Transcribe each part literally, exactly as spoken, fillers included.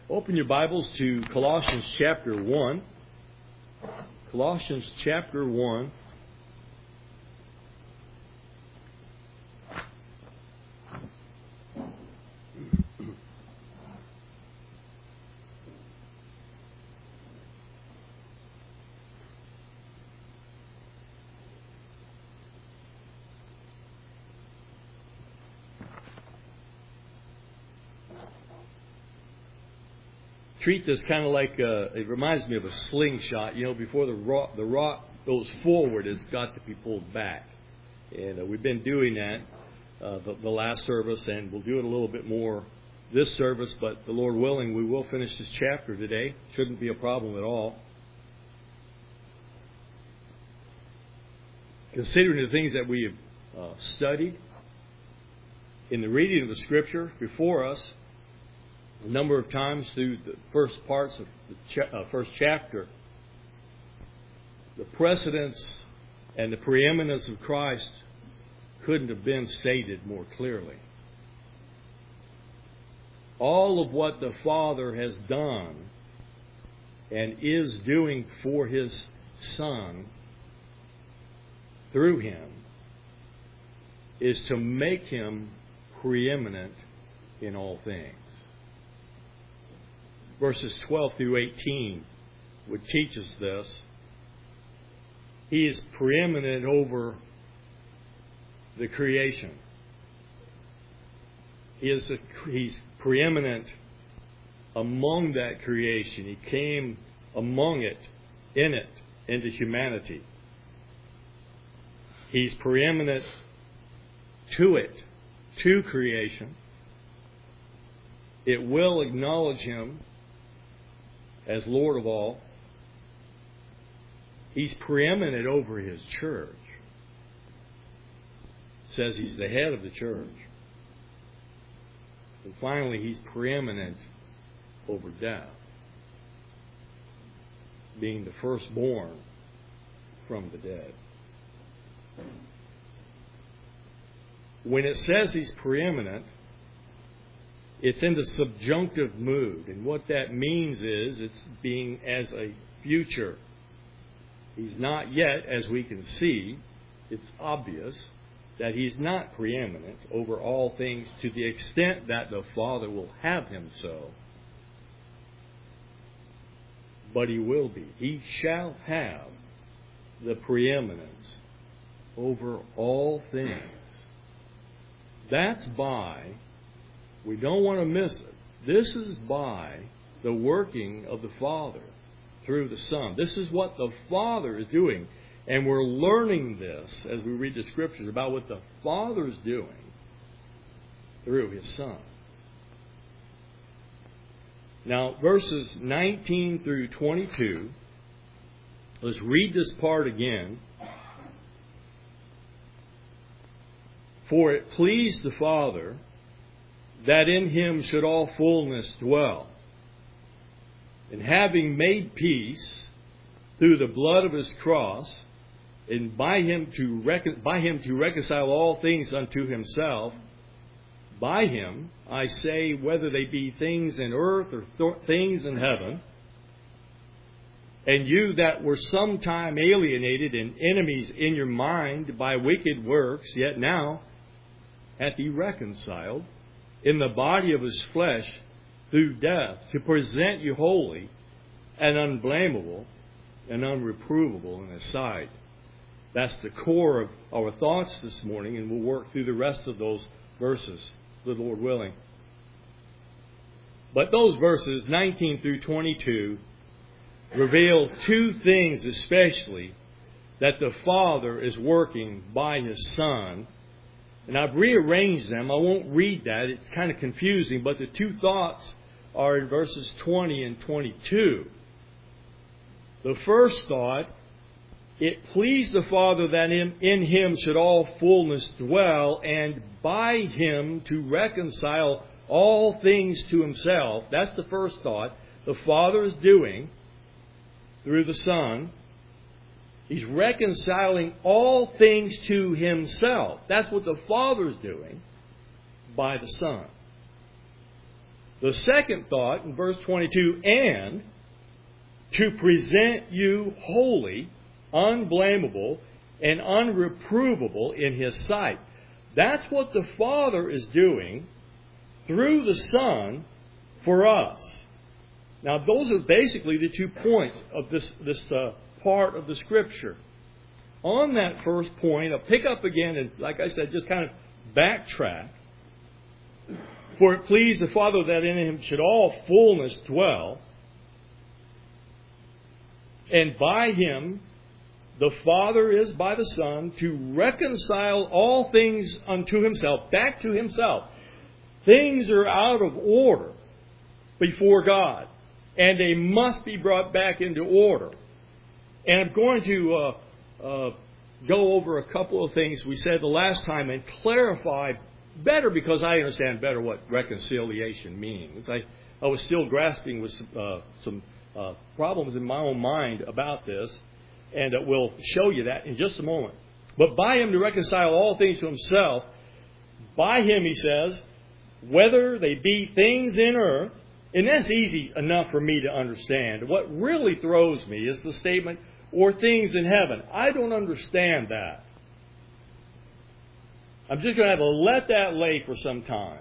Open your Bibles to Colossians chapter one. Colossians chapter one. Treat this kind of like, a, it reminds me of a slingshot. You know, before the rock, the rock goes forward, it's got to be pulled back. And uh, we've been doing that uh, the, the last service, and we'll do it a little bit more this service, but the Lord willing, we will finish this chapter today. Shouldn't be a problem at all. Considering the things that we have uh, studied in the reading of the Scripture before us, a number of times through the first parts of the cha- uh, first chapter, the precedence and the preeminence of Christ couldn't have been stated more clearly. All of what the Father has done and is doing for His Son through Him is to make Him preeminent in all things. Verses twelve through eighteen would teach us this. He is preeminent over the creation. He is a, he's preeminent among that creation. He came among it, in it, into humanity. He's preeminent to it, to creation. It will acknowledge Him as Lord of all. He's preeminent over His church. It says He's the head of the church. And finally, He's preeminent over death, being the firstborn from the dead. When it says He's preeminent, it's in the subjunctive mood. And what that means is it's being as a future. He's not yet, as we can see, it's obvious that He's not preeminent over all things to the extent that the Father will have Him so. But He will be. He shall have the preeminence over all things. That's by, we don't want to miss it, this is by the working of the Father through the Son. This is what the Father is doing. And we're learning this as we read the Scriptures about what the Father is doing through His Son. Now, verses nineteen through twenty-two, let's read this part again. For it pleased the Father that in Him should all fullness dwell. And having made peace through the blood of His cross, and by Him to recon- by Him to reconcile all things unto Himself, by Him, I say, whether they be things in earth or th- things in heaven, and you that were sometime alienated and enemies in your mind by wicked works, yet now hath He reconciled in the body of His flesh through death, to present you holy and unblameable and unreprovable in His sight. That's the core of our thoughts this morning, and we'll work through the rest of those verses, the Lord willing. But those verses, nineteen through twenty-two, reveal two things especially that the Father is working by His Son. And I've rearranged them. I won't read that. It's kind of confusing. But the two thoughts are in verses twenty and twenty-two. The first thought, it pleased the Father that in Him should all fullness dwell, and by Him to reconcile all things to Himself. That's the first thought. The Father is doing through the Son. He's reconciling all things to Himself. That's what the Father is doing by the Son. The second thought in verse twenty-two, and to present you holy, unblameable, and unreprovable in His sight. That's what the Father is doing through the Son for us. Now, those are basically the two points of this, this uh, part of the Scripture. On that first point, I'll pick up again and, like I said, just kind of backtrack. For it pleased the Father that in Him should all fullness dwell, and by Him the Father is by the Son to reconcile all things unto Himself, back to Himself. Things are out of order before God, and they must be brought back into order. And I'm going to uh, uh, go over a couple of things we said the last time and clarify better, because I understand better what reconciliation means. I, I was still grasping with some, uh, some uh, problems in my own mind about this, and uh, we'll show you that in just a moment. But by Him to reconcile all things to Himself, by Him, He says, whether they be things in earth, and that's easy enough for me to understand. What really throws me is the statement, or things in heaven. I don't understand that. I'm just going to have to let that lay for some time.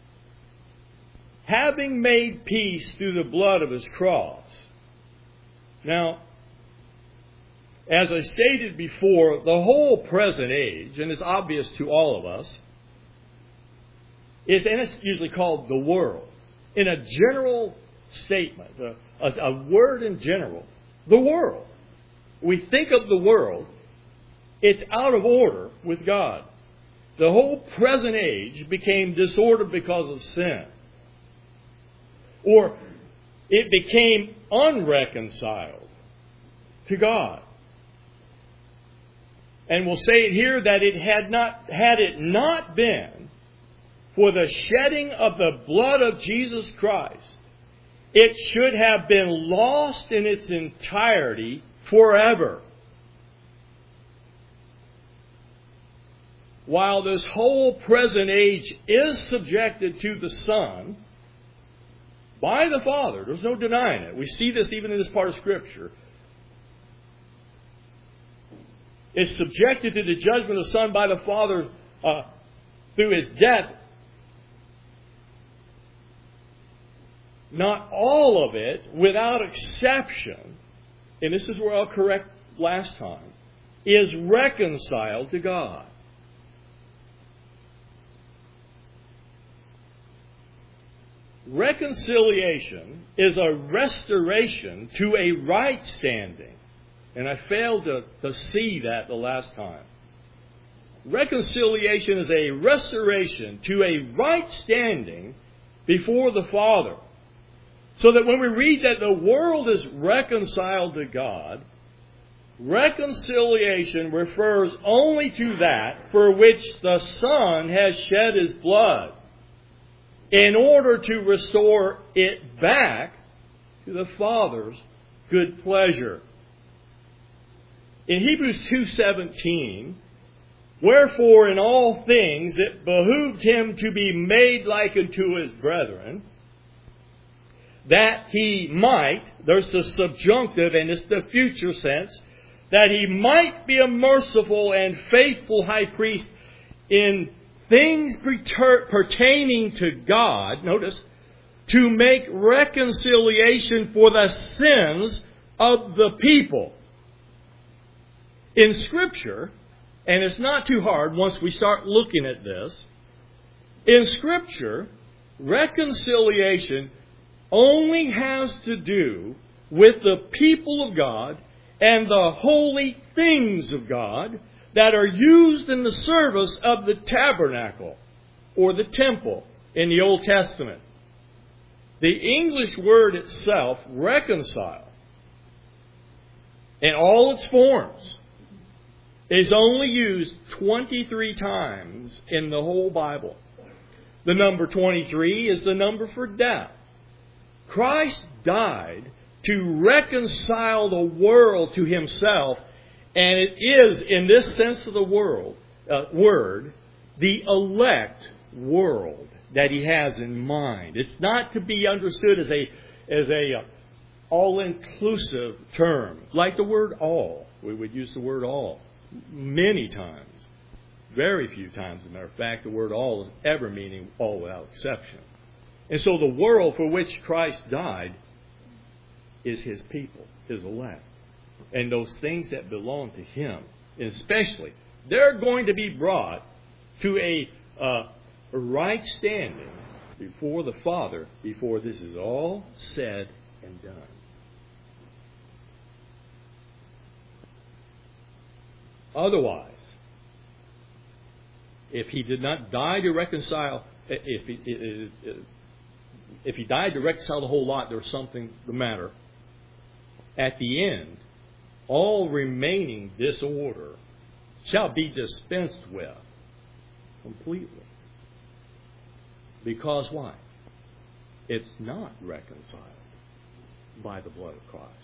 Having made peace through the blood of His cross. Now, as I stated before, the whole present age, and it's obvious to all of us, is, and it's usually called the world. In a general statement, a, a, a word in general, the world. We think of the world, it's out of order with God. The whole present age became disordered because of sin. Or it became unreconciled to God. And we'll say it here that it had not, had it not been for the shedding of the blood of Jesus Christ, it should have been lost in its entirety forever. While this whole present age is subjected to the Son by the Father, there's no denying it. We see this even in this part of Scripture. It's subjected to the judgment of the Son by the Father uh, through His death. Not all of it, without exception, and this is where I'll correct last time, is reconciled to God. Reconciliation is a restoration to a right standing. And I failed to, to see that the last time. Reconciliation is a restoration to a right standing before the Father. So that when we read that the world is reconciled to God, reconciliation refers only to that for which the Son has shed His blood, in order to restore it back to the Father's good pleasure. In Hebrews two seventeen, wherefore in all things it behooved Him to be made like unto His brethren, that He might, there's the subjunctive and it's the future sense, that He might be a merciful and faithful high priest in things pertaining to God, notice, to make reconciliation for the sins of the people. In Scripture, and it's not too hard once we start looking at this, in Scripture, reconciliation only has to do with the people of God and the holy things of God that are used in the service of the tabernacle or the temple in the Old Testament. The English word itself, reconcile, in all its forms, is only used twenty-three times in the whole Bible. The number twenty-three is the number for death. Christ died to reconcile the world to Himself, and it is, in this sense of the world, uh, word, the elect world. that He has in mind. It's not to be understood as a as a uh, all-inclusive term, like the word all. We would use the word all many times. Very few times, as a matter of fact, the word all is ever meaning all without exception. And so the world for which Christ died is His people, His elect. And those things that belong to Him, especially, they're going to be brought to a, uh, a right standing before the Father before this is all said and done. Otherwise, if He did not die to reconcile, if He, if he died to reconcile the whole lot, there's something the matter. At the end, all remaining disorder shall be dispensed with completely. Because why? It's not reconciled by the blood of Christ.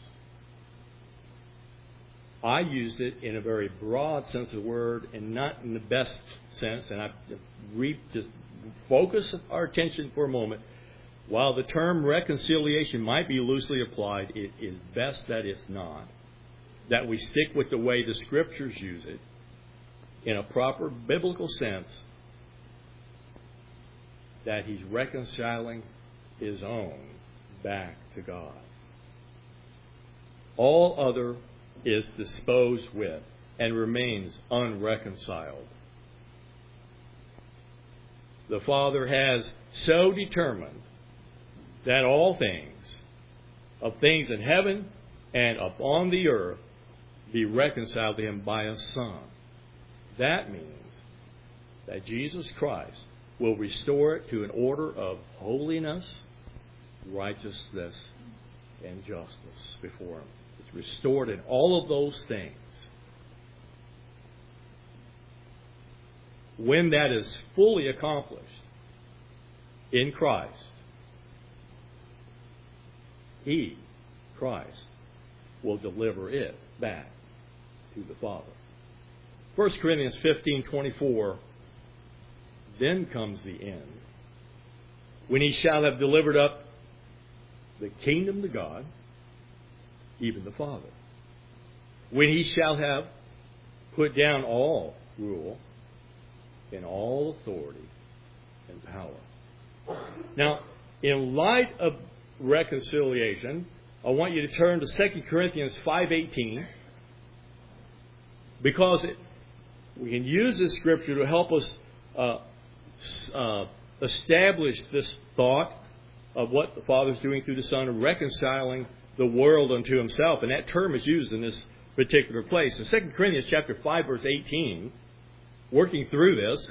I used it in a very broad sense of the word and not in the best sense. And I re- just focus our attention for a moment. While the term reconciliation might be loosely applied, it is best that it's not. That we stick with the way the Scriptures use it in a proper biblical sense, that He's reconciling His own back to God. All other is disposed with and remains unreconciled. The Father has so determined that all things, of things in heaven and upon the earth, be reconciled to Him by a Son. That means that Jesus Christ will restore it to an order of holiness, righteousness, and justice before Him. It's restored in all of those things. When that is fully accomplished in Christ, He, Christ, will deliver it back to the Father. First Corinthians fifteen twenty-four, then comes the end, when He shall have delivered up the kingdom to God, even the Father. When He shall have put down all rule and all authority and power. Now, in light of reconciliation, I want you to turn to Second Corinthians five eighteen, because it, we can use this Scripture to help us uh, uh, establish this thought of what the Father is doing through the Son of reconciling the world unto Himself. And that term is used in this particular place. In Second Corinthians chapter five, verse eighteen, working through this,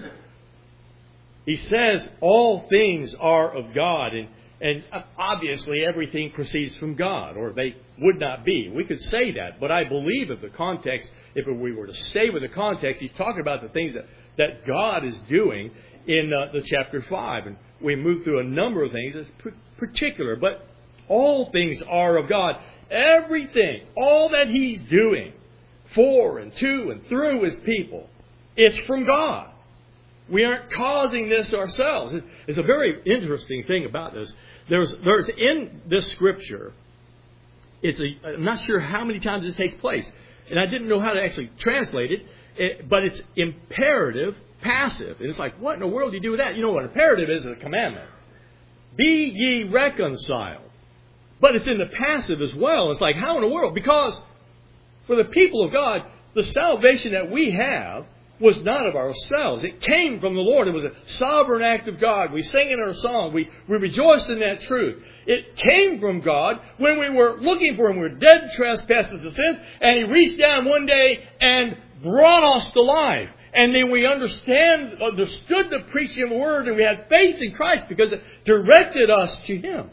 he says all things are of God. And, and obviously everything proceeds from God, or they would not be. We could say that, but I believe if the context, if we were to stay with the context, he's talking about the things that, that God is doing in uh, the chapter five. And we move through a number of things that's p- particular, but all things are of God. Everything, all that He's doing for and to and through His people, it's from God. We aren't causing this ourselves. It's a very interesting thing about this. There's, there's in this Scripture, it's a, I'm not sure how many times it takes place, and I didn't know how to actually translate it, it but it's imperative passive. And it's like, what in the world do you do with that? You know what imperative is? It's a commandment. Be ye reconciled. But it's in the passive as well. It's like, how in the world? Because for the people of God, the salvation that we have was not of ourselves. It came from the Lord. It was a sovereign act of God. We sang in our song. We, we rejoiced in that truth. It came from God when we were looking for Him. We were dead trespasses of sin. And He reached down one day and brought us to life. And then we understand, understood the preaching of the Word, and we had faith in Christ because it directed us to Him.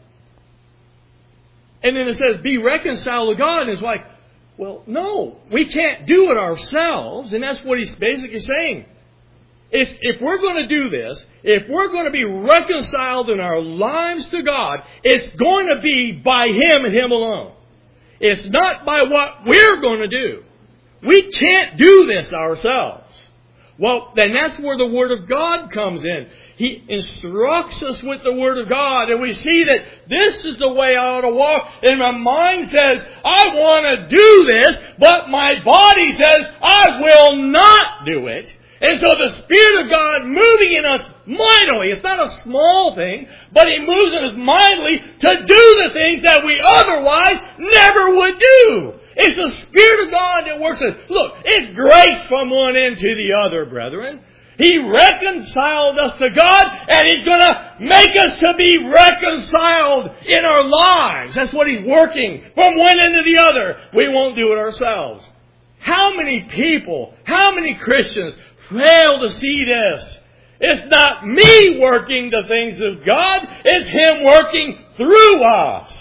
And then it says, be reconciled to God. And it's like, well, no, we can't do it ourselves. And that's what He's basically saying. If, if we're going to do this, if we're going to be reconciled in our lives to God, it's going to be by Him and Him alone. It's not by what we're going to do. We can't do this ourselves. Well, then that's where the Word of God comes in. He instructs us with the Word of God, and we see that this is the way I ought to walk. And my mind says, I want to do this, but my body says, I will not do it. And so the Spirit of God moving in us mightily, it's not a small thing, but He moves in us mightily to do the things that we otherwise never would do. It's the Spirit of God that works in us. Look, it's grace from one end to the other, brethren. He reconciled us to God, and He's going to make us to be reconciled in our lives. That's what He's working from one end to the other. We won't do it ourselves. How many people, how many Christians fail to see this? It's not me working the things of God. It's Him working through us.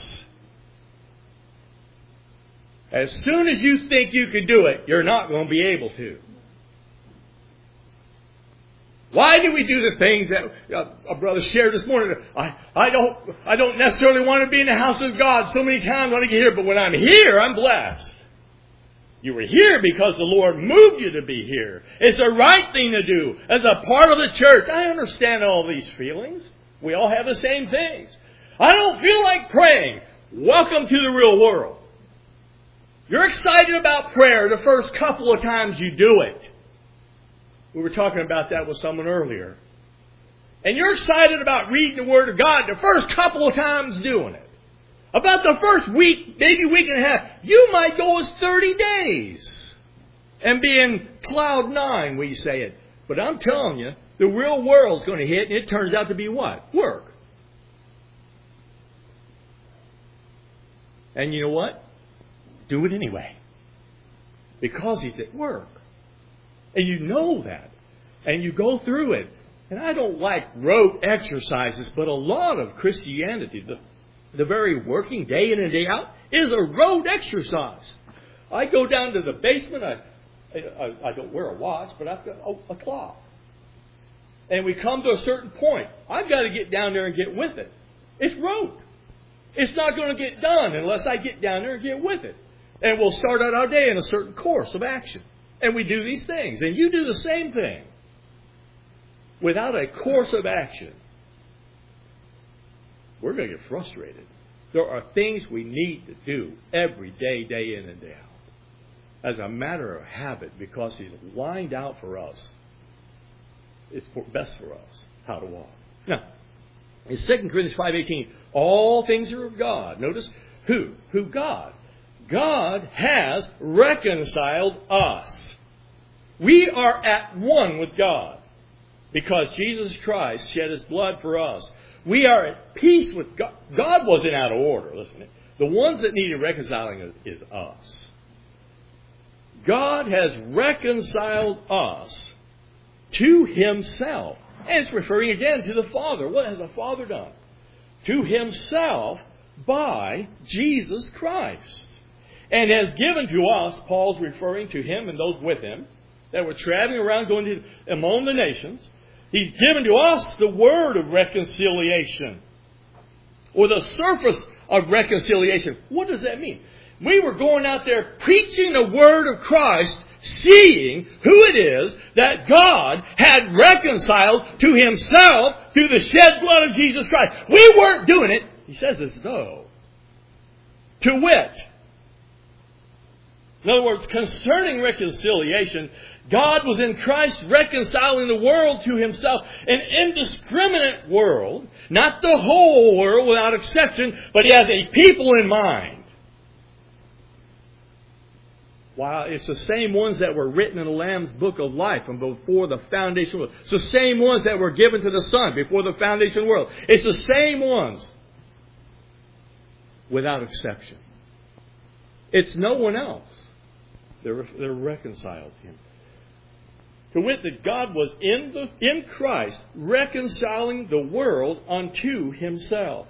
As soon as you think you can do it, you're not going to be able to. Why do we do the things that uh, a brother shared this morning? I, I don't I don't necessarily want to be in the house of God so many times when I get here, but when I'm here, I'm blessed. You were here because the Lord moved you to be here. It's the right thing to do as a part of the church. I understand all these feelings. We all have the same things. I don't feel like praying. Welcome to the real world. You're excited about prayer the first couple of times you do it. We were talking about that with someone earlier. And you're excited about reading the Word of God the first couple of times doing it. About the first week, maybe week and a half, you might go as thirty days and be in cloud nine, we say it. But I'm telling you, the real world's going to hit, and it turns out to be what? Work. And you know what? Do it anyway. Because He's at work. And you know that. And you go through it. And I don't like rote exercises, but a lot of Christianity, the, the very working day in and day out, is a rote exercise. I go down to the basement. I, I, I don't wear a watch, but I've got a, a clock. And we come to a certain point. I've got to get down there and get with it. It's rote. It's not going to get done unless I get down there and get with it. And we'll start out our day in a certain course of action. And we do these things. And you do the same thing. Without a course of action, we're going to get frustrated. There are things we need to do every day, day in and day out. As a matter of habit, because He's lined out for us. It's for, best for us how to walk. Now, in Second Corinthians five eighteen, all things are of God. Notice who? Who? God. God has reconciled us. We are at one with God because Jesus Christ shed His blood for us. We are at peace with God. God wasn't out of order. Listen, the ones that needed reconciling is, is us. God has reconciled us to Himself. And it's referring again to the Father. What has the Father done? To Himself by Jesus Christ. And has given to us, Paul's referring to him and those with him, that were traveling around going to, among the nations. He's given to us the word of reconciliation. Or the surface of reconciliation. What does that mean? We were going out there preaching the word of Christ, seeing who it is that God had reconciled to Himself through the shed blood of Jesus Christ. We weren't doing it. He says as though. To wit. In other words, concerning reconciliation, God was in Christ reconciling the world to Himself. An indiscriminate world. Not the whole world without exception, but He has a people in mind. While it's the same ones that were written in the Lamb's book of life from before the foundation of the world. It's the same ones that were given to the Son before the foundation of the world. It's the same ones. Without exception. It's no one else. They're, they're reconciled to Him. To wit, that God was in, the, in Christ reconciling the world unto Himself.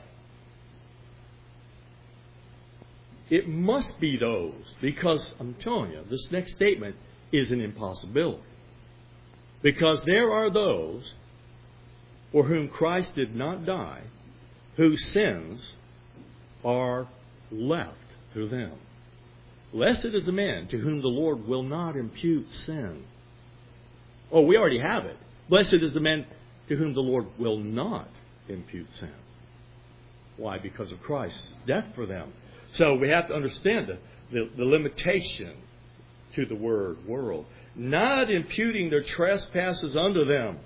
It must be those, because I'm telling you, this next statement is an impossibility. Because there are those for whom Christ did not die, whose sins are left to them. Blessed is the man to whom the Lord will not impute sin. Oh, we already have it. Blessed is the man to whom the Lord will not impute sin. Why? Because of Christ's death for them. So we have to understand the, the, the limitation to the word world. Not imputing their trespasses unto them.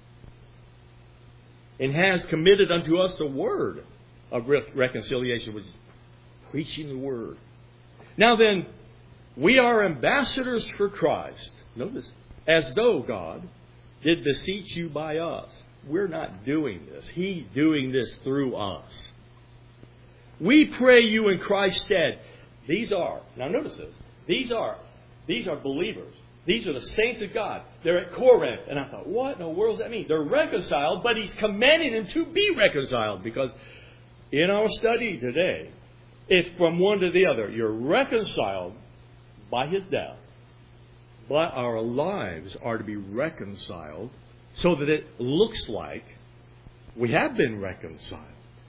And has committed unto us the word of re- reconciliation, which is preaching the word. Now then, we are ambassadors for Christ. Notice, as though God did beseech you by us. We're not doing this. He's doing this through us. We pray you in Christ's stead. These are, now notice this, these are, these are believers. These are the saints of God. They're at Corinth. And I thought, what in the world does that mean? They're reconciled, but he's commanding them to be reconciled. Because in our study today, it's from one to the other. You're reconciled by his death. But our lives are to be reconciled so that it looks like we have been reconciled.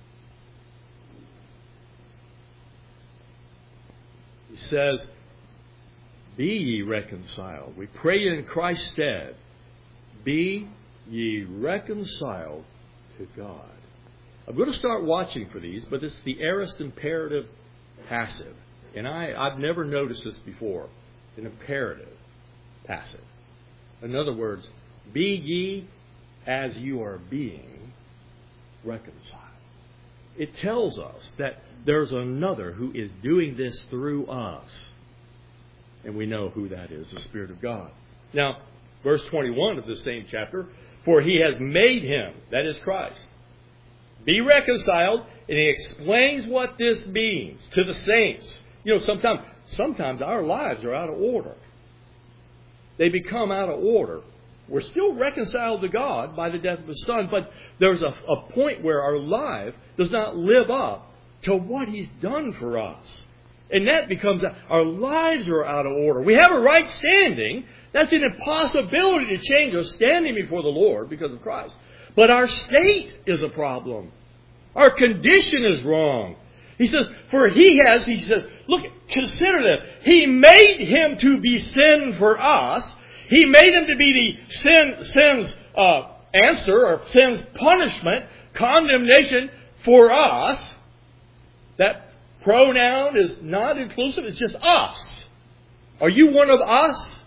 He says, be ye reconciled. We pray in Christ's stead. Be ye reconciled to God. I'm going to start watching for these, but it's the aorist imperative passive. And I, I've never noticed this before. An imperative passive. In other words, be ye as you are being reconciled. It tells us that there's another who is doing this through us. And we know who that is, the Spirit of God. Now, verse twenty-one of the same chapter, for he has made him, that is Christ, be reconciled, and he explains what this means to the saints. You know, sometimes, sometimes our lives are out of order. They become out of order. We're still reconciled to God by the death of His Son, but there's a, a point where our life does not live up to what He's done for us. And that becomes, our lives are out of order. We have a right standing. That's an impossibility to change our standing before the Lord because of Christ. But our state is a problem. Our condition is wrong. He says, for He has, He says, look, consider this. He made Him to be sin for us. He made Him to be the sin, sin's uh, answer or sin's punishment, condemnation for us. That pronoun is not inclusive. It's just us. Are you one of us?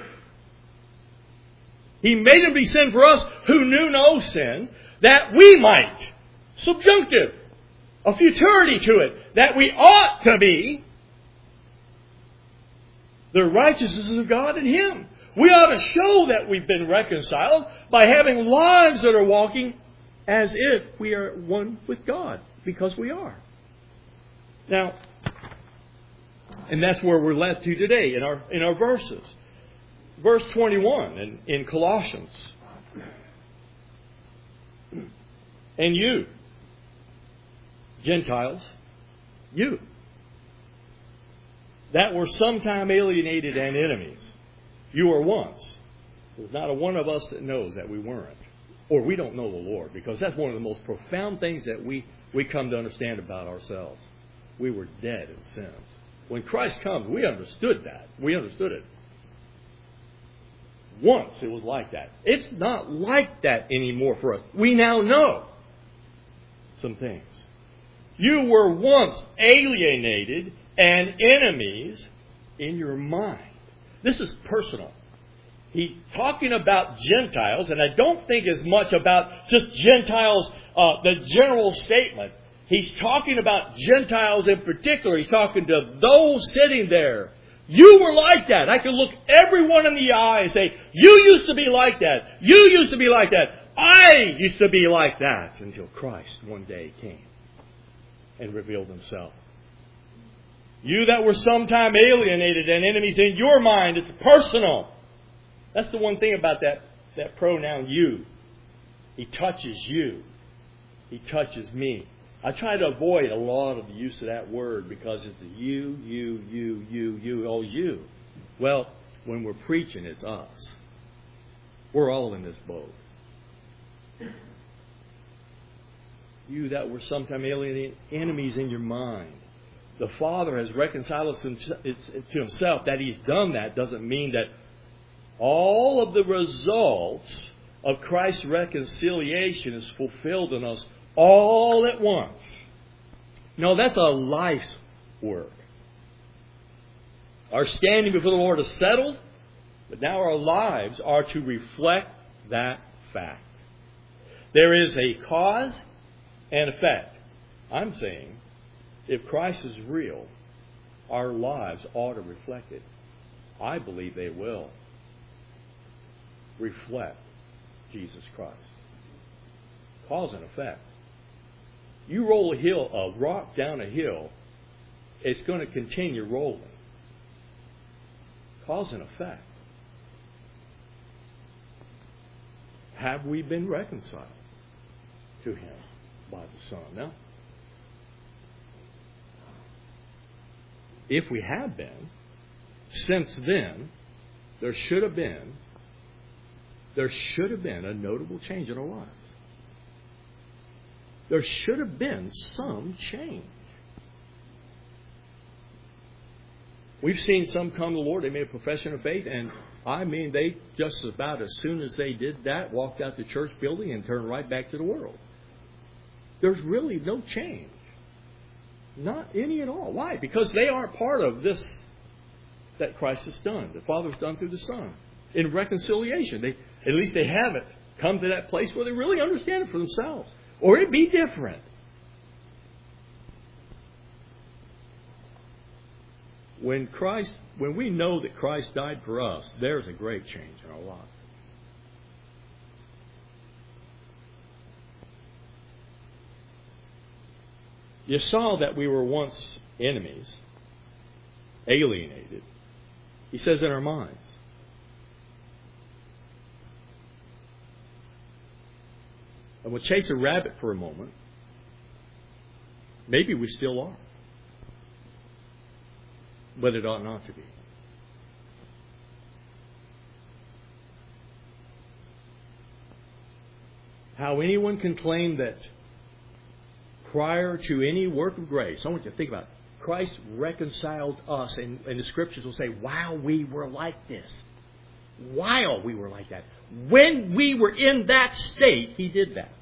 He made Him be sin for us who knew no sin, that we might. Subjunctive. A futurity to it. That we ought to be the righteousness of God in Him. We ought to show that we've been reconciled by having lives that are walking as if we are one with God. Because we are. Now, and that's where we're led to today in our in our verses. Verse twenty-one in, in Colossians. And you, Gentiles, you, that were sometime alienated and enemies, you were once. There's not a one of us that knows that we weren't. Or we don't know the Lord, because that's one of the most profound things that we, we come to understand about ourselves. We were dead in sins. When Christ comes, we understood that. We understood it. Once it was like that. It's not like that anymore for us. We now know some things. You were once alienated and enemies in your mind. This is personal. He's talking about Gentiles, and I don't think as much about just Gentiles, uh, the general statement. He's talking about Gentiles in particular. He's talking to those sitting there. You were like that. I could look everyone in the eye and say, you used to be like that. You used to be like that. I used to be like that. Until Christ one day came and revealed Himself. You that were sometime alienated and enemies in your mind. It's personal. That's the one thing about that, that pronoun you. He touches you. He touches me. I try to avoid a lot of the use of that word because it's you, you, you, you, you, oh, you. Well, when we're preaching, it's us. We're all in this boat. You that were sometime alien enemies in your mind. The Father has reconciled us to Himself. That He's done that doesn't mean that all of the results of Christ's reconciliation is fulfilled in us all at once. No, that's a life's work. Our standing before the Lord is settled, but now our lives are to reflect that fact. There is a cause and effect. I'm saying, if Christ is real, our lives ought to reflect it. I believe they will reflect Jesus Christ. Cause and effect. You roll a hill, a rock down a hill, it's going to continue rolling. Cause and effect. Have we been reconciled to Him by the Son? Now, if we have been, since then, there should have been, there should have been a notable change in our lives. There should have been some change. We've seen some come to the Lord, they made a profession of faith, and I mean, they just about as soon as they did that, walked out the church building and turned right back to the world. There's really no change. Not any at all. Why? Because they are part of this that Christ has done. The Father's done through the Son. In reconciliation. They, at least they haven't come to that place where they really understand it for themselves. Or it'd be different. When Christ, when we know that Christ died for us, there's a great change in our lives. You saw that we were once enemies, alienated. He says in our minds. And we'll chase a rabbit for a moment. Maybe we still are. But it ought not to be. How anyone can claim that prior to any work of grace, I want you to think about it. Christ reconciled us, and, and the Scriptures will say, while we were like this. While we were like that. When we were in that state, He did that.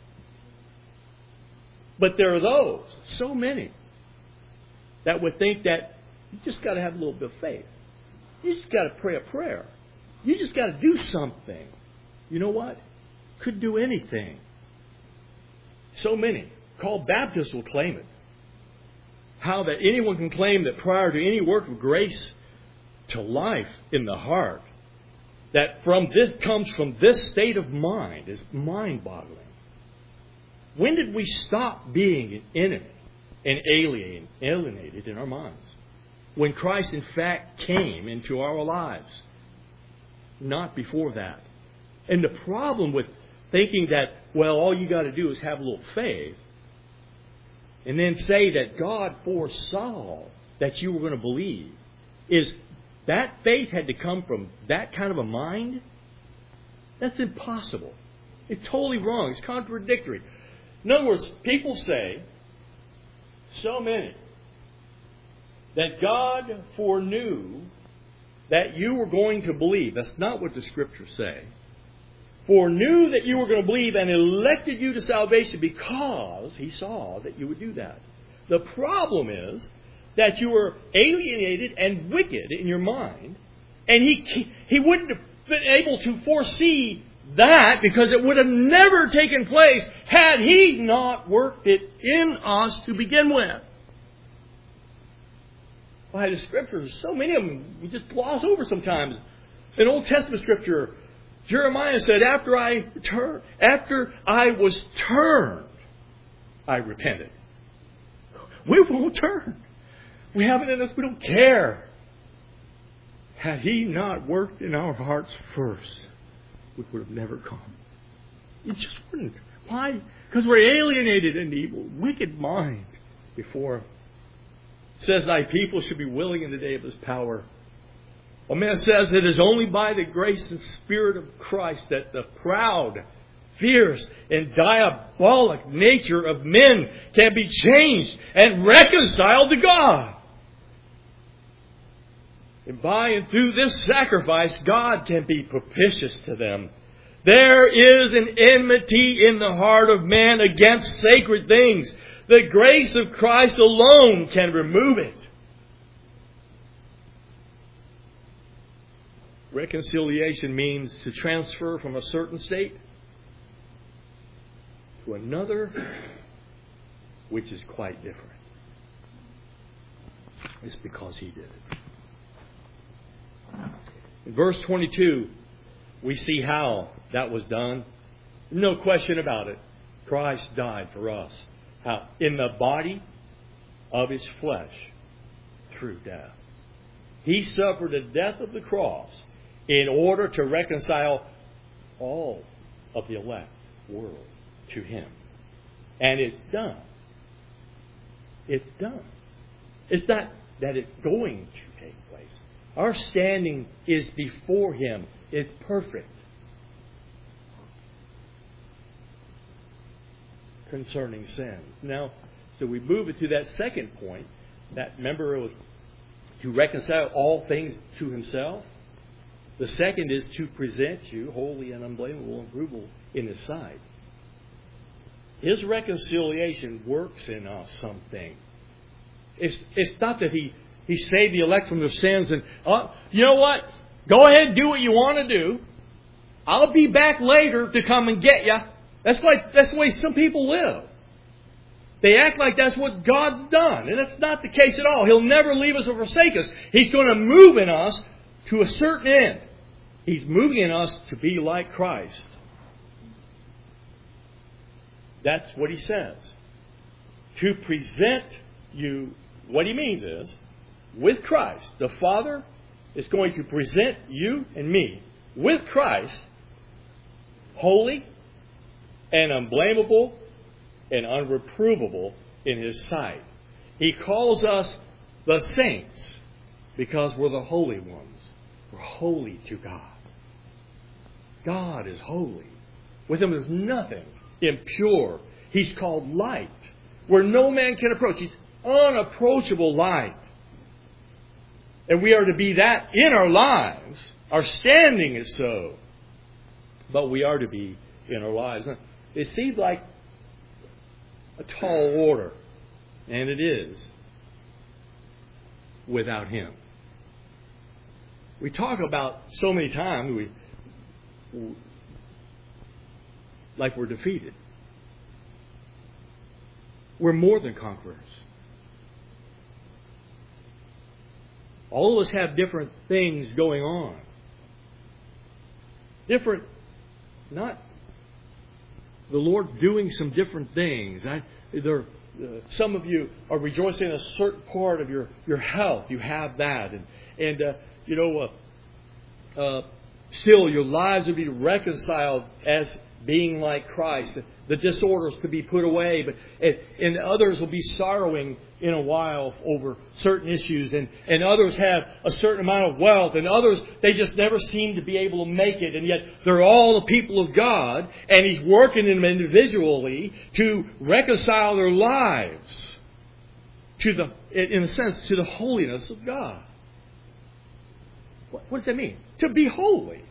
But there are those, so many, that would think that you just got to have a little bit of faith. You just got to pray a prayer. You just got to do something. You know what? Could do anything. So many. Called Baptists will claim it. How that anyone can claim that prior to any work of grace to life in the heart, that from this comes from this state of mind is mind-boggling. When did we stop being an enemy and alien, alienated in our minds? When Christ in fact came into our lives. Not before that. And the problem with thinking that, well, all you got to do is have a little faith, and then say that God foresaw that you were going to believe, is that faith had to come from that kind of a mind? That's impossible. It's totally wrong. It's contradictory. In other words, people say, so many, that God foreknew that you were going to believe. That's not what the Scriptures say. Foreknew that you were going to believe and elected you to salvation because He saw that you would do that. The problem is that you were alienated and wicked in your mind, and He, he wouldn't have been able to foresee that because it would have never taken place had He not worked it in us to begin with. Why, the Scriptures, so many of them, we just gloss over sometimes. In Old Testament Scripture, Jeremiah said, after I turned, after I was turned, I repented. We won't turn. We have it in us. We don't care. Had He not worked in our hearts first, we would have never come. It just wouldn't. Why? Because we're alienated in the evil, wicked mind before Him. It says, thy people should be willing in the day of His power. A man says it is only by the grace and Spirit of Christ that the proud, fierce, and diabolic nature of men can be changed and reconciled to God. And by and through this sacrifice, God can be propitious to them. There is an enmity in the heart of man against sacred things. The grace of Christ alone can remove it. Reconciliation means to transfer from a certain state to another, which is quite different. It's because He did it. In verse twenty-two, we see how that was done. No question about it. Christ died for us. How? In the body of His flesh through death. He suffered the death of the cross in order to reconcile all of the elect world to Him. And it's done. It's done. It's not that it's going to take place. Our standing is before Him. It's perfect. Concerning sin. Now, so we move it to that second point. That, remember, it was to reconcile all things to Himself. The second is to present you holy and unblameable and approvable in His sight. His reconciliation works in us something. It's, it's not that He, he saved the elect from their sins and, uh, you know what? Go ahead and do what you want to do. I'll be back later to come and get you. That's why, that's the way some people live. They act like that's what God's done. And that's not the case at all. He'll never leave us or forsake us. He's going to move in us to a certain end. He's moving in us to be like Christ. That's what He says. To present you, what He means is, with Christ, the Father is going to present you and me with Christ, holy and unblameable and unreprovable in His sight. He calls us the saints because we're the holy ones. We're holy to God. God is holy. With Him is nothing impure. He's called light, where no man can approach. He's unapproachable light. And we are to be that in our lives. Our standing is so. But we are to be in our lives. It seems like a tall order. And it is. Without Him. We talk about so many times, we like we're defeated. We're more than conquerors. All of us have different things going on. Different, not the Lord doing some different things. I, there, uh, some of you are rejoicing in a certain part of your, your health. You have that. And, and uh, you know, uh, uh, still your lives will be reconciled as being like Christ. The, the disorders could be put away, but and, and others will be sorrowing in a while over certain issues, and, and others have a certain amount of wealth, and others, they just never seem to be able to make it, and yet they're all the people of God, and He's working in them individually to reconcile their lives to the, in a sense, to the holiness of God. What, what does that mean? To be holy.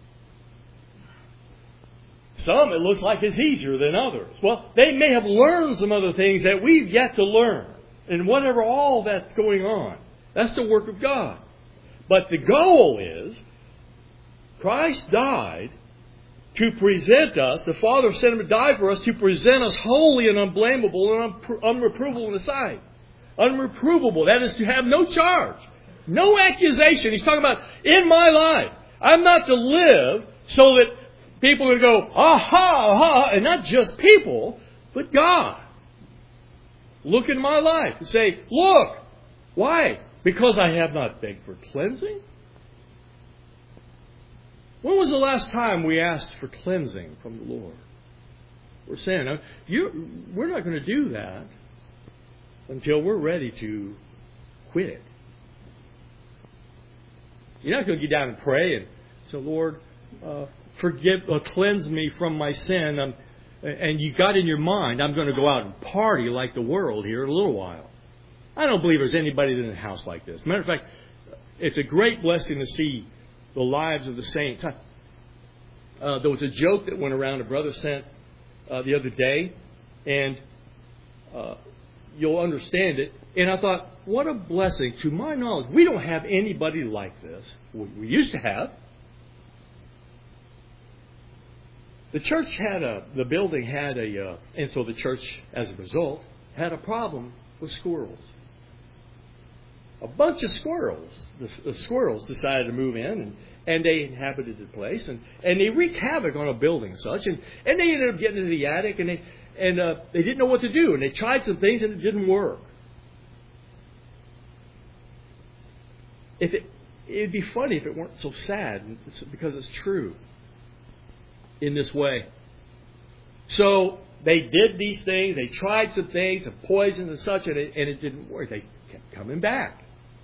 Some, it looks like it's easier than others. Well, they may have learned some other things that we've yet to learn. And whatever all that's going on, that's the work of God. But the goal is, Christ died to present us. The Father sent Him to die for us to present us holy and unblameable and unreprovable in the sight. Unreprovable. That is to have no charge. No accusation. He's talking about, in my life, I'm not to live so that people are going to go, aha, aha, and not just people, but God. Look in my life and say, look. Why? Because I have not begged for cleansing? When was the last time we asked for cleansing from the Lord? We're saying, you, we're not going to do that until we're ready to quit it. You're not going to get down and pray and say, Lord, uh, forgive, uh, cleanse me from my sin. Um, and you got in your mind, I'm going to go out and party like the world here in a little while. I don't believe there's anybody in the house like this. Matter of fact, it's a great blessing to see the lives of the saints. Uh, there was a joke that went around a brother sent uh, the other day, and uh, you'll understand it. And I thought, what a blessing. To my knowledge, we don't have anybody like this. We, we used to have. The church had a, the building had a, uh, and so the church, as a result, had a problem with squirrels. A bunch of squirrels. The, the squirrels decided to move in, and, and they inhabited the place, and, and they wreaked havoc on a building and such, and, and they ended up getting into the attic, and they and uh, they didn't know what to do, and they tried some things, and it didn't work. If it, it'd be funny if it weren't so sad, it's because it's true in this way. So they did these things, they tried some things, of poison and such, and it, and it didn't work. They kept coming back.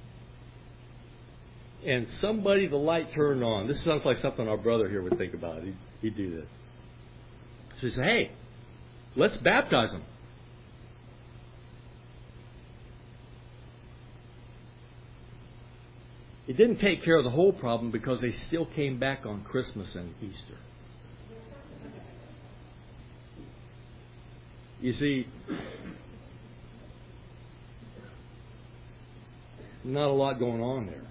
And somebody, the light turned on. This sounds like something our brother here would think about. He'd, he'd do this. So he said, hey, let's baptize them. It didn't take care of the whole problem because they still came back on Christmas and Easter. You see, not a lot going on there.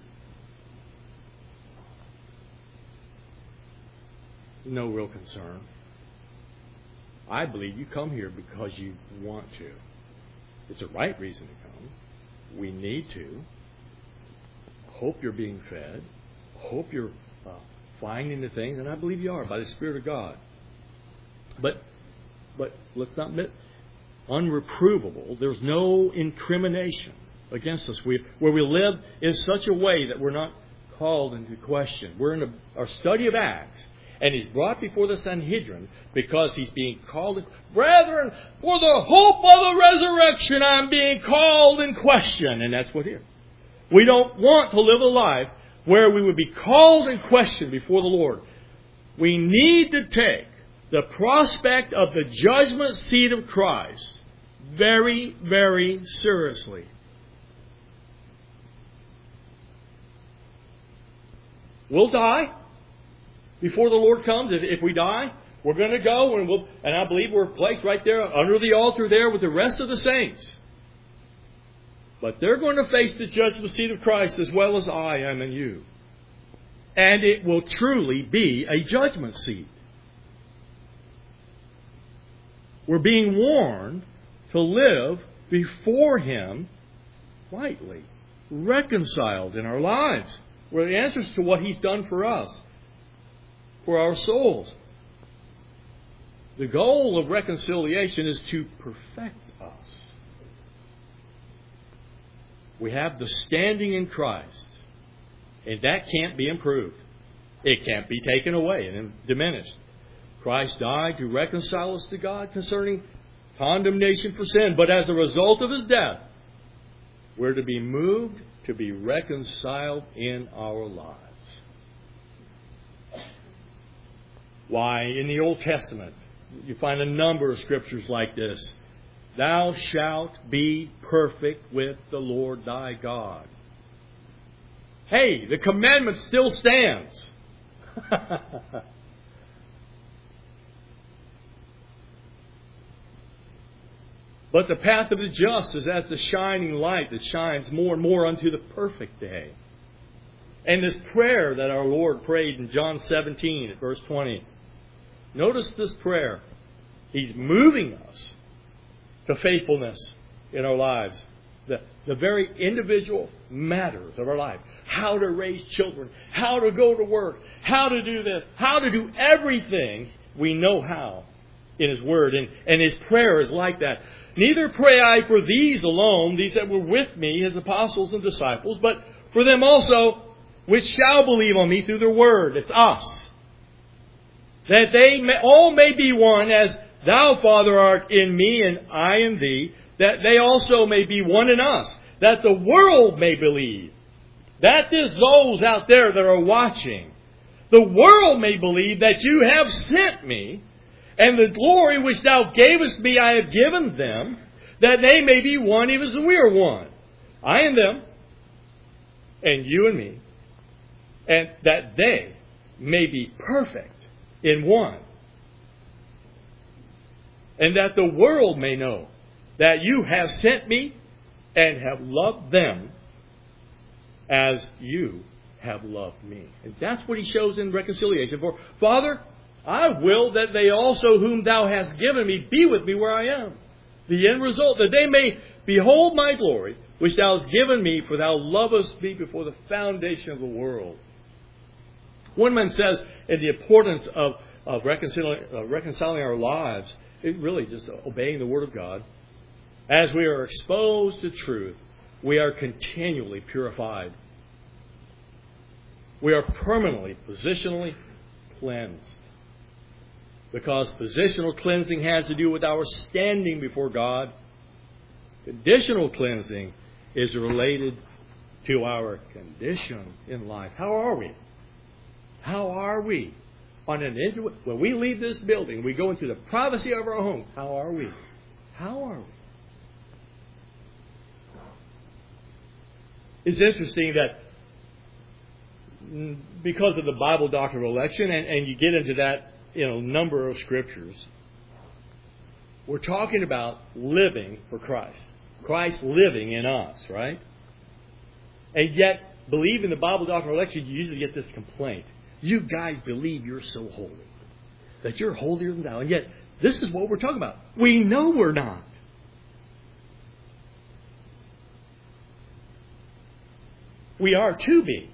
No real concern. I believe you come here because you want to. It's the right reason to come. We need to. Hope you're being fed. Hope you're uh, finding the things, and I believe you are by the Spirit of God. But But let's not admit, unreprovable. There's no incrimination against us. We, where we live in such a way that we're not called into question. We're in a, our study of Acts, and he's brought before the Sanhedrin because he's being called in. Brethren, for the hope of the resurrection, I'm being called in question. And that's what here. We don't want to live a life where we would be called in question before the Lord. We need to take the prospect of the judgment seat of Christ very, very seriously. We'll die before the Lord comes. If, if we die, we're going to go, and we'll, and I believe we're placed right there under the altar there with the rest of the saints. But they're going to face the judgment seat of Christ as well as I am and you. And it will truly be a judgment seat. We're being warned to live before Him rightly, reconciled in our lives. We're the answers to what He's done for us, for our souls. The goal of reconciliation is to perfect us. We have the standing in Christ, and that can't be improved. It can't be taken away and diminished. Christ died to reconcile us to God concerning condemnation for sin. But as a result of His death, we're to be moved to be reconciled in our lives. Why, in the Old Testament, you find a number of scriptures like this. Thou shalt be perfect with the Lord thy God. Hey, the commandment still stands. But the path of the just is as the shining light that shines more and more unto the perfect day. And this prayer that our Lord prayed in John seventeen at verse twenty. Notice this prayer. He's moving us to faithfulness in our lives. The, the very individual matters of our life. How to raise children. How to go to work. How to do this. How to do everything we know how in His Word. And, and His prayer is like that. Neither pray I for these alone, these that were with me, His apostles and disciples, but for them also which shall believe on me through their word. It's us. That they may, all may be one, as Thou, Father, art in me and I in Thee, that they also may be one in us, that the world may believe. That is those out there that are watching. The world may believe that You have sent me, and the glory which Thou gavest me I have given them, that they may be one even as we are one. I and them, and you and me, and that they may be perfect in one, and that the world may know that you have sent me and have loved them as you have loved me. And that's what he shows in reconciliation. For, Father, I will that they also whom thou hast given me be with me where I am. The end result, that they may behold my glory, which thou hast given me, for thou lovest me before the foundation of the world. One man says, in the importance of, of reconciling, uh, reconciling our lives, it really just obeying the Word of God. As we are exposed to truth, we are continually purified. We are permanently, positionally cleansed. Because positional cleansing has to do with our standing before God. Conditional cleansing is related to our condition in life. How are we? How are we? On an individual, when we leave this building, we go into the privacy of our home. How are we? How are we? It's interesting that because of the Bible doctrine of election, and, and you get into that in a number of scriptures, we're talking about living for Christ. Christ living in us, right? And yet, believe in the Bible doctrine of election, you usually get this complaint. You guys believe you're so holy, that you're holier than thou. And yet, this is what we're talking about. We know we're not. We are to be.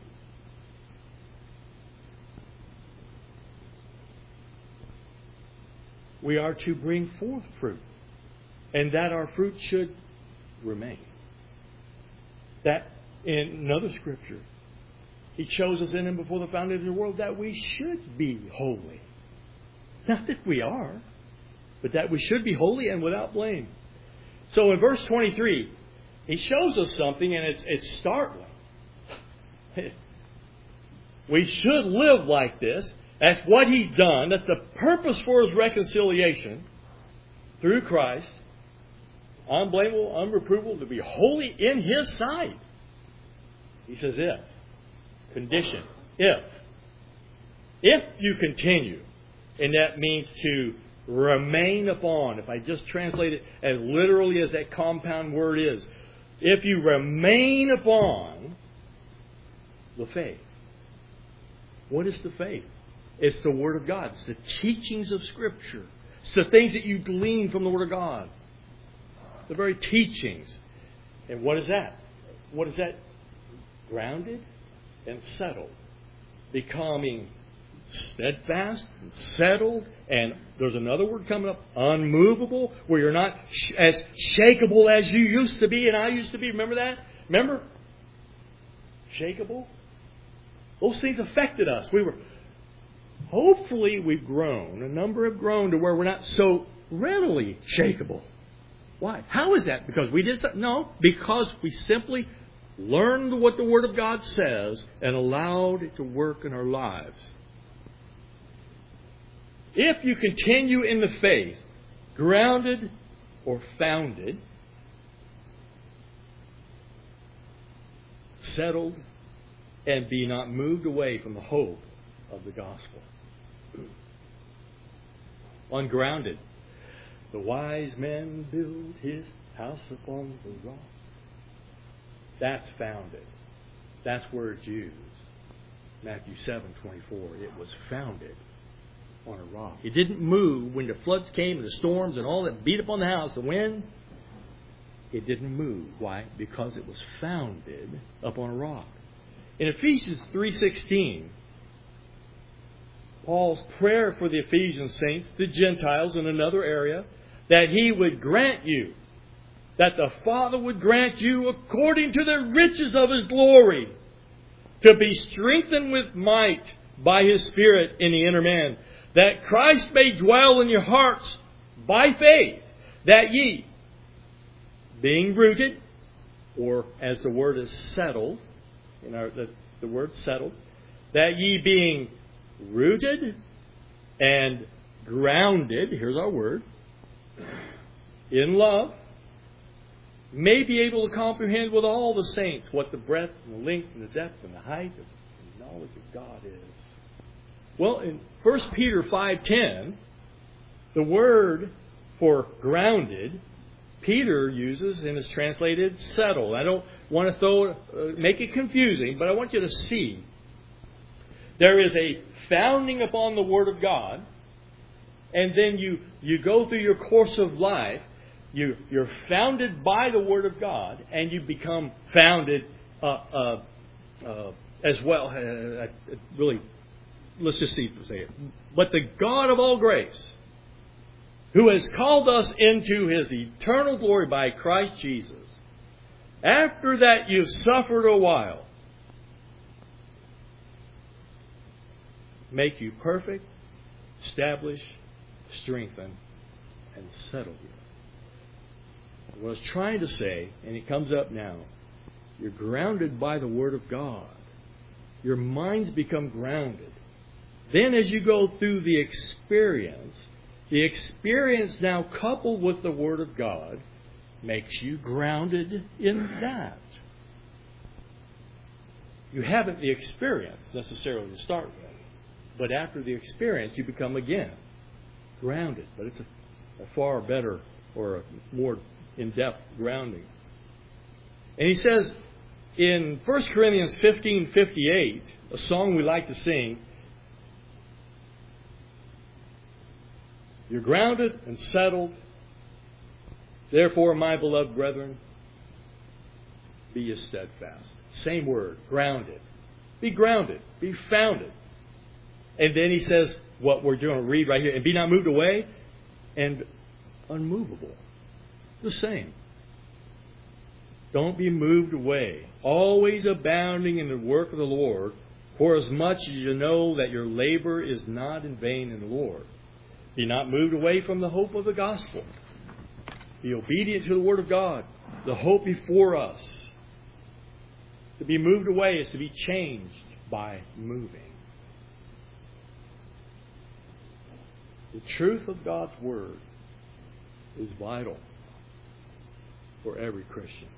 We are to bring forth fruit. And that our fruit should remain. That in another scripture, He chose us in Him before the foundation of the world that we should be holy. Not that we are, but that we should be holy and without blame. So in verse twenty-three, He shows us something, and it's, it's startling. We should live like this. That's what He's done. That's the purpose for His reconciliation through Christ. Unblameable, unreprovable, to be holy in His sight. He says if. Condition. If. If you continue. And that means to remain upon. If I just translate it as literally as that compound word is. If you remain upon the faith. What is the faith? It's the Word of God. It's the teachings of Scripture. It's the things that you glean from the Word of God. The very teachings. And what is that? What is that? Grounded and settled. Becoming steadfast and settled. And there's another word coming up. Unmovable. Where you're not sh- as shakeable as you used to be and I used to be. Remember that? Remember? Shakeable. Those things affected us. We were... Hopefully we've grown. A number have grown to where we're not so readily shakeable. Why? How is that? Because we did something? No. Because we simply learned what the Word of God says and allowed it to work in our lives. If you continue in the faith, grounded or founded, settled, and be not moved away from the hope of the gospel. Ungrounded. The wise man built his house upon the rock. That's founded. That's where it's used. Matthew seven twenty-four. It was founded on a rock. It didn't move when the floods came and the storms and all that beat upon the house, the wind. It didn't move. Why? Because it was founded upon a rock. In Ephesians three sixteen, Paul's prayer for the Ephesian saints, the Gentiles in another area, that He would grant you, that the Father would grant you according to the riches of His glory, to be strengthened with might by His Spirit in the inner man, that Christ may dwell in your hearts by faith, that ye, being rooted, or as the word is settled, in our, the, the word settled, that ye being rooted and grounded, here's our word, in love, may be able to comprehend with all the saints what the breadth and the length and the depth and the height of the knowledge of God is. Well, in First Peter five ten, the word for grounded, Peter uses and is translated settled. I don't want to throw, uh, make it confusing, but I want you to see there is a founding upon the Word of God, and then you, you go through your course of life. You, you're founded by the Word of God, and you become founded uh, uh, uh, as well. Uh, uh, really, let's just see say it. But the God of all grace, who has called us into His eternal glory by Christ Jesus, after that you've suffered a while, make you perfect, establish, strengthen, and settle you. What I was trying to say, and it comes up now, you're grounded by the Word of God. Your minds become grounded. Then as you go through the experience, the experience now coupled with the Word of God makes you grounded in that. You haven't the experience necessarily to start with, but after the experience you become again grounded. But it's a, a far better or a more in-depth grounding. And he says in First Corinthians fifteen fifty-eight, a song we like to sing, you're grounded and settled. Therefore, my beloved brethren, be ye steadfast. Same word, grounded. Be grounded. Be founded. And then he says what we're going to read right here. And be not moved away and unmovable. The same. Don't be moved away. Always abounding in the work of the Lord, for as much as you know that your labor is not in vain in the Lord. Be not moved away from the hope of the gospel. Be obedient to the Word of God. The hope before us. To be moved away is to be changed by moving. The truth of God's Word is vital for every Christian.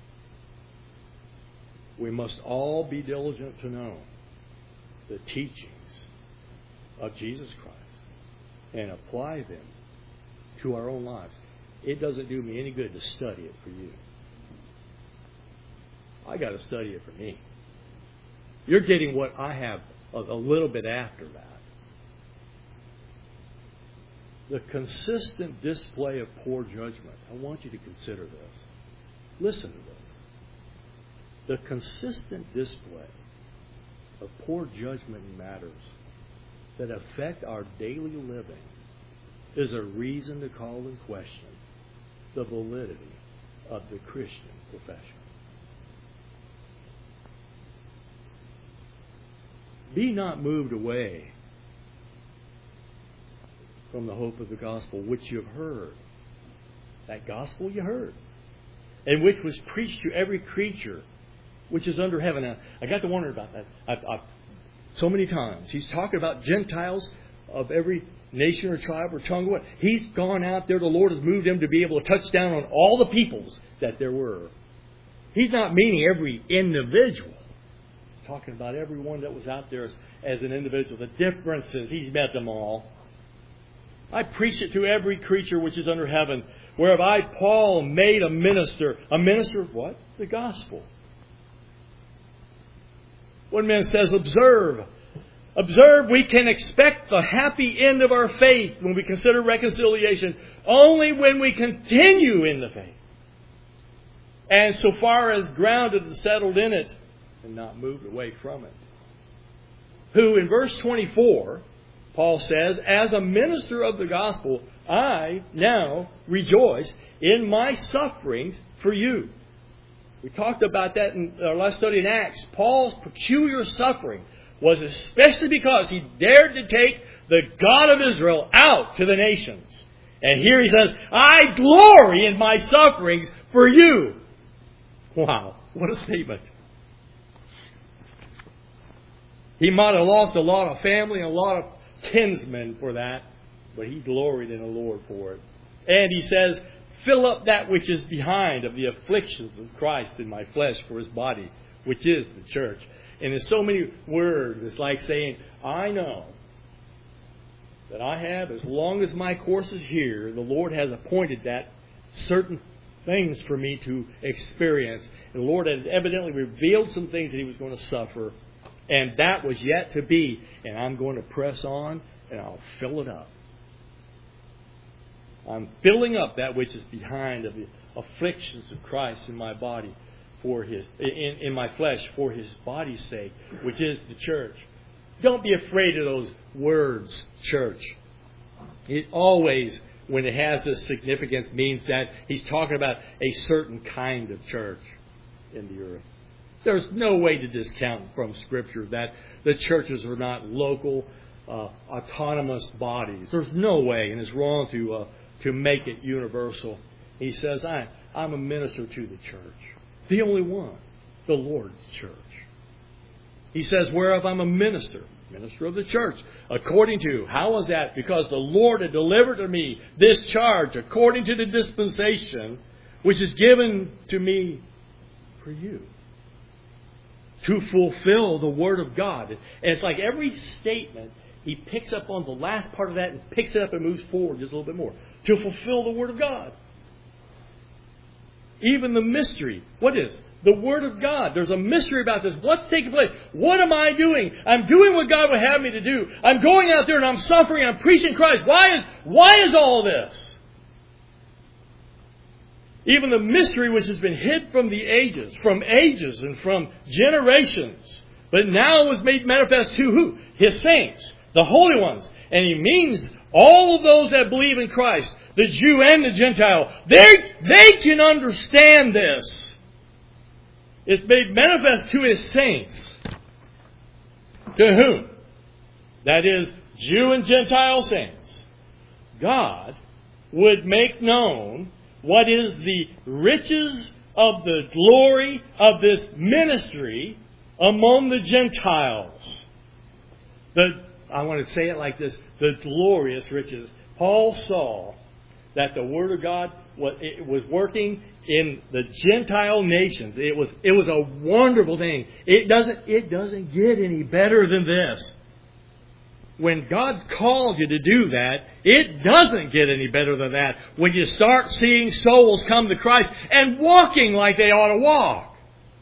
We must all be diligent to know the teachings of Jesus Christ and apply them to our own lives. It doesn't do me any good to study it for you. I got to study it for me. You're getting what I have a, a little bit after that. The consistent display of poor judgment. I want you to consider this. Listen to this. The consistent display of poor judgment in matters that affect our daily living is a reason to call in question the validity of the Christian profession. Be not moved away from the hope of the gospel which you have heard. That gospel you heard. And which was preached to every creature which is under heaven. Now, I got to wonder about that. I've, I've, so many times. He's talking about Gentiles of every nation or tribe or tongue. What? He's gone out there. The Lord has moved him to be able to touch down on all the peoples that there were. He's not meaning every individual. He's talking about everyone that was out there as, as an individual. The differences. He's met them all. I preach it to every creature which is under heaven, whereof I, Paul, made a minister. A minister of what? The gospel. One man says, observe. Observe, we can expect the happy end of our faith when we consider reconciliation only when we continue in the faith. And so far as grounded and settled in it and not moved away from it. Who in verse twenty-four, Paul says, as a minister of the gospel, I now rejoice in my sufferings for you. We talked about that in our last study in Acts. Paul's peculiar suffering was especially because he dared to take the God of Israel out to the nations. And here he says, I glory in my sufferings for you. Wow, what a statement. He might have lost a lot of family and a lot of kinsmen for that, but he gloried in the Lord for it. And he says, fill up that which is behind of the afflictions of Christ in my flesh for His body, which is the church. And in so many words, it's like saying, I know that I have, as long as my course is here, the Lord has appointed that certain things for me to experience. And the Lord has evidently revealed some things that He was going to suffer. And that was yet to be. And I'm going to press on and I'll fill it up. I'm filling up that which is behind of the afflictions of Christ in my body for His, in, in my flesh for His body's sake, which is the church. Don't be afraid of those words, church. It always, when it has this significance, means that He's talking about a certain kind of church in the earth. There's no way to discount from Scripture that the churches are not local, uh, autonomous bodies. There's no way, and it's wrong to uh, to make it universal. He says, I, I'm a minister to the church. The only one. The Lord's church. He says, whereof I'm a minister. Minister of the church. According to, how was that? Because the Lord had delivered to me this charge according to the dispensation which is given to me for you. To fulfill the Word of God. And it's like every statement, he picks up on the last part of that and picks it up and moves forward just a little bit more. To fulfill the Word of God. Even the mystery. What is? The Word of God. There's a mystery about this. What's taking place? What am I doing? I'm doing what God would have me to do. I'm going out there and I'm suffering. I'm preaching Christ. Why is, why is all this? Even the mystery which has been hid from the ages, from ages and from generations, but now was made manifest to who? His saints, the holy ones. And He means all of those that believe in Christ, the Jew and the Gentile. They, they can understand this. It's made manifest to His saints. To whom? That is, Jew and Gentile saints. God would make known what is the riches of the glory of this ministry among the Gentiles. The, I want to say it like this, the glorious riches. Paul saw that the Word of God was, it was working in the Gentile nations. It was, it was a wonderful thing. It doesn't, it doesn't get any better than this. When God called you to do that, it doesn't get any better than that. When you start seeing souls come to Christ and walking like they ought to walk.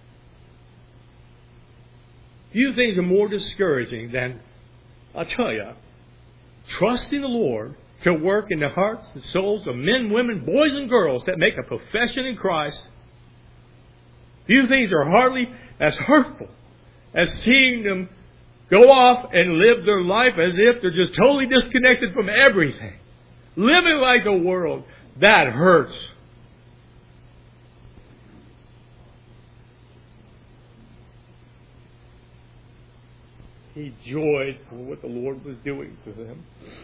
Few things are more discouraging than, I'll tell you, trusting the Lord to work in the hearts and souls of men, women, boys and girls that make a profession in Christ. Few things are hardly as hurtful as seeing them go off and live their life as if they're just totally disconnected from everything. Living like the world. That hurts. He joyed for what the Lord was doing to them.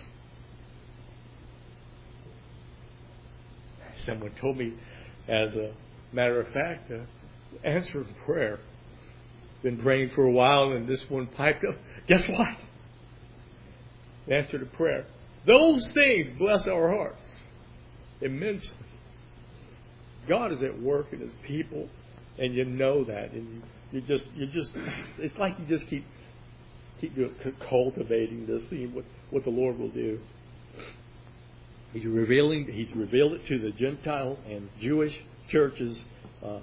Someone told me, as a matter of fact, uh, answered prayer. Been praying for a while and this one piped up. Guess what? Answer to prayer. Those things bless our hearts immensely. God is at work in His people, and you know that, and you, you just, you just, it's like you just keep, keep cultivating this thing. What, what the Lord will do. He's revealing. He's revealed it to the Gentile and Jewish churches. Uh,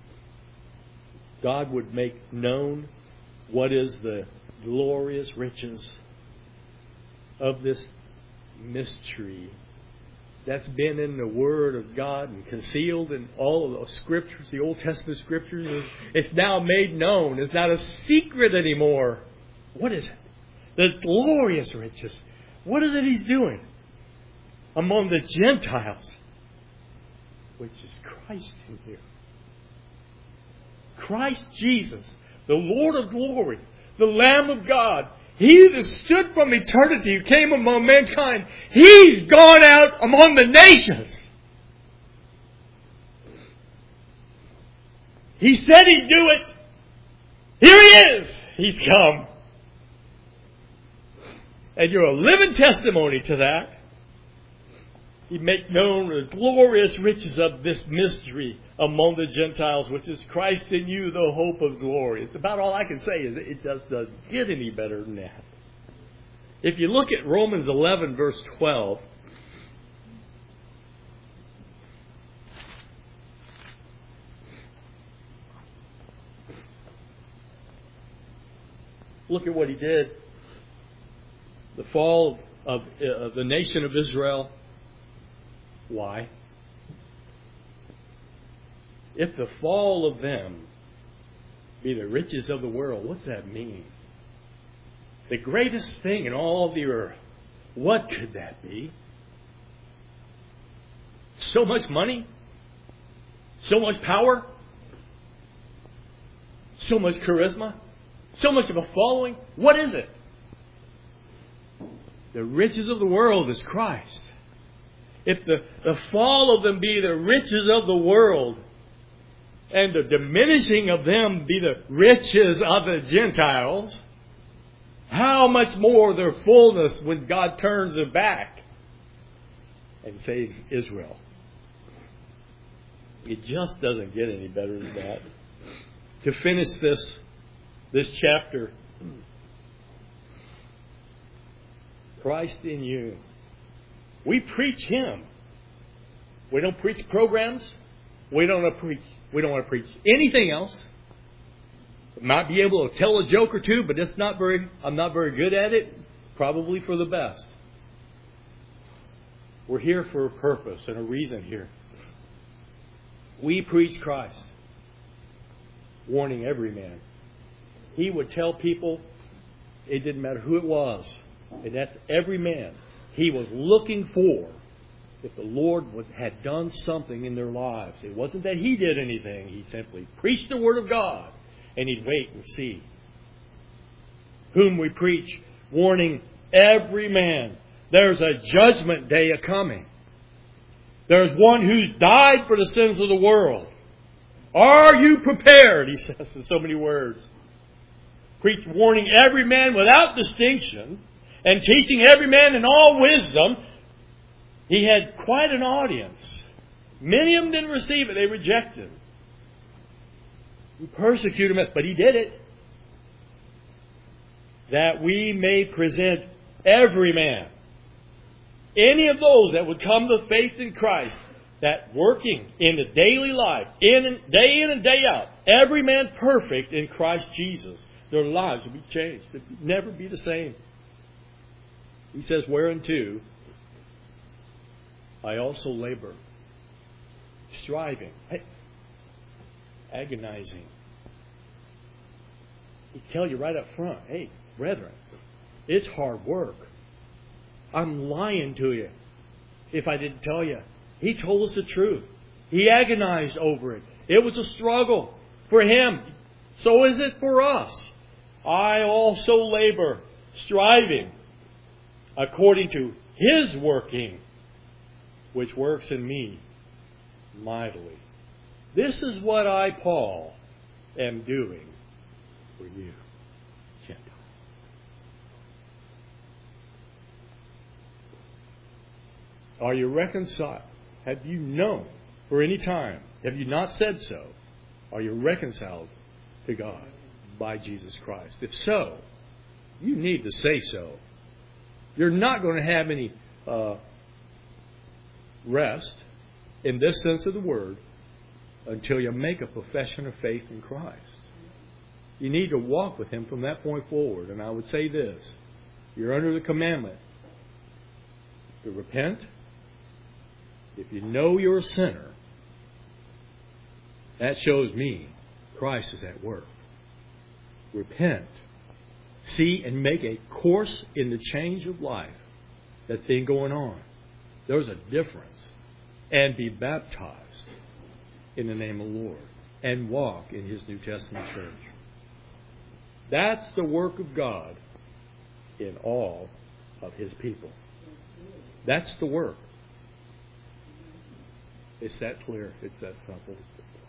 God would make known what is the glorious riches of this mystery that's been in the Word of God and concealed in all of those Scriptures, the Old Testament Scriptures. It's now made known. It's not a secret anymore. What is it? The glorious riches. What is it He's doing among the Gentiles? Which is Christ in here. Christ Jesus, the Lord of glory, the Lamb of God, He that stood from eternity, who came among mankind, He's gone out among the nations. He said He'd do it. Here He is. He's come. And you're a living testimony to that. He make known the glorious riches of this mystery among the Gentiles, which is Christ in you, the hope of glory. It's about all I can say. Is it just doesn't get any better than that. If you look at Romans eleven, verse twelve, look at what he did. The fall of uh, the nation of Israel. Why? If the fall of them be the riches of the world, what's that mean? The greatest thing in all the earth. What could that be? So much money? So much power? So much charisma? So much of a following? What is it? The riches of the world is Christ. If the, the fall of them be the riches of the world, and the diminishing of them be the riches of the Gentiles, how much more their fullness when God turns it back and saves Israel? It just doesn't get any better than that. To finish this, this chapter, Christ in you. We preach Him. We don't preach programs. We don't preach. We don't want to preach anything else. Might be able to tell a joke or two, but it's not very. I'm not very good at it. Probably for the best. We're here for a purpose and a reason here. We preach Christ, warning every man. He would tell people it didn't matter who it was, and that's every man. He was looking for if the Lord would, had done something in their lives. It wasn't that He did anything. He simply preached the Word of God, and He'd wait and see. Whom we preach, warning every man. There's a judgment day a-coming. There's one who's died for the sins of the world. Are you prepared? He says in so many words. Preach, warning every man without distinction, and teaching every man in all wisdom. He had quite an audience. Many of them didn't receive it. They rejected Him. He persecuted Him, but He did it. That we may present every man, any of those that would come to faith in Christ, that working in the daily life, in and, day in and day out, every man perfect in Christ Jesus, their lives will be changed. They'll never be the same. He says, whereunto I also labor, striving, agonizing. He tell you right up front, hey, brethren, it's hard work. I'm lying to you if I didn't tell you. He told us the truth. He agonized over it. It was a struggle for Him. So is it for us. I also labor, striving, according to His working, which works in me mightily. This is what I, Paul, am doing for you, Gentiles. Are you reconciled? Have you known for any time? Have you not said so? Are you reconciled to God by Jesus Christ? If so, you need to say so. You're not going to have any uh, rest in this sense of the word until you make a profession of faith in Christ. You need to walk with Him from that point forward. And I would say this. You're under the commandment to repent. If you know you're a sinner, that shows me Christ is at work. Repent. See and make a course in the change of life that's been going on. There's a difference. And be baptized in the name of the Lord. And walk in His New Testament church. That's the work of God in all of His people. That's the work. It's that clear. It's that simple.